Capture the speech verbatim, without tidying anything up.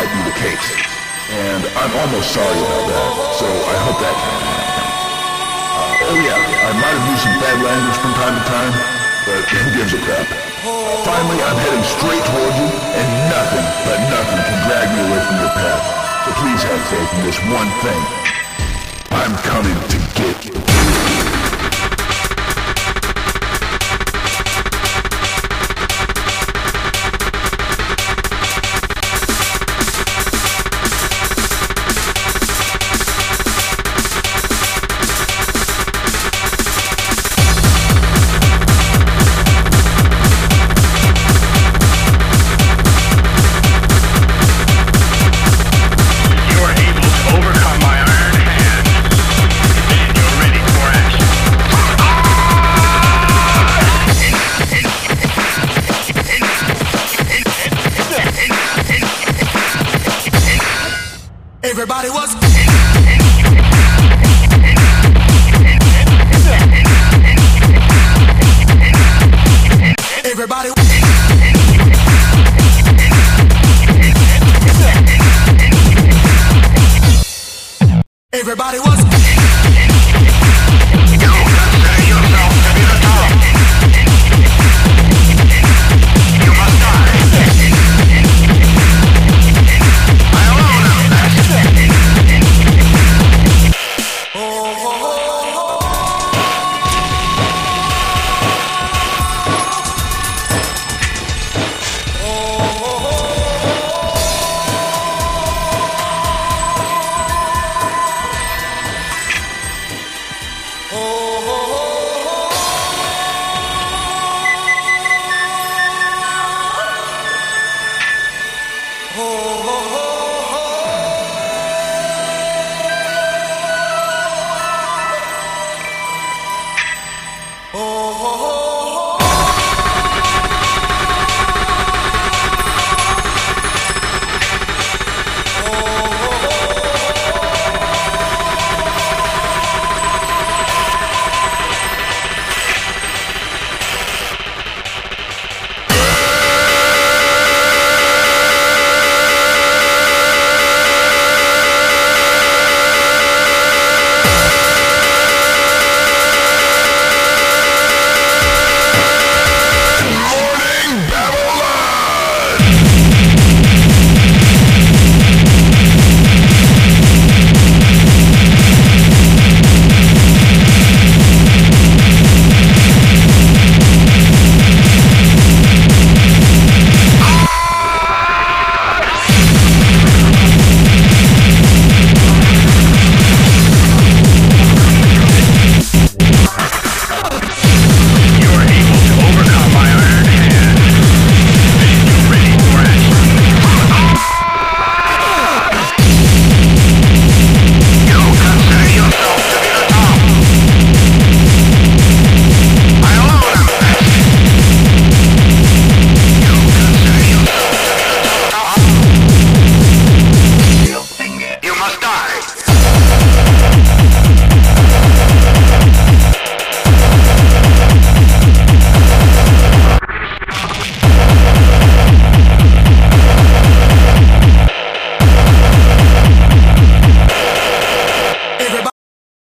get me the case. And I'm almost sorry about that, so I hope that can happen. Uh, oh yeah, I might have used some bad language from time to time, but who gives a crap? Finally, I'm heading straight toward you, and nothing, but nothing can drag me away from your path. So please have faith in this one thing. I'm coming to get you. Everybody was Everybody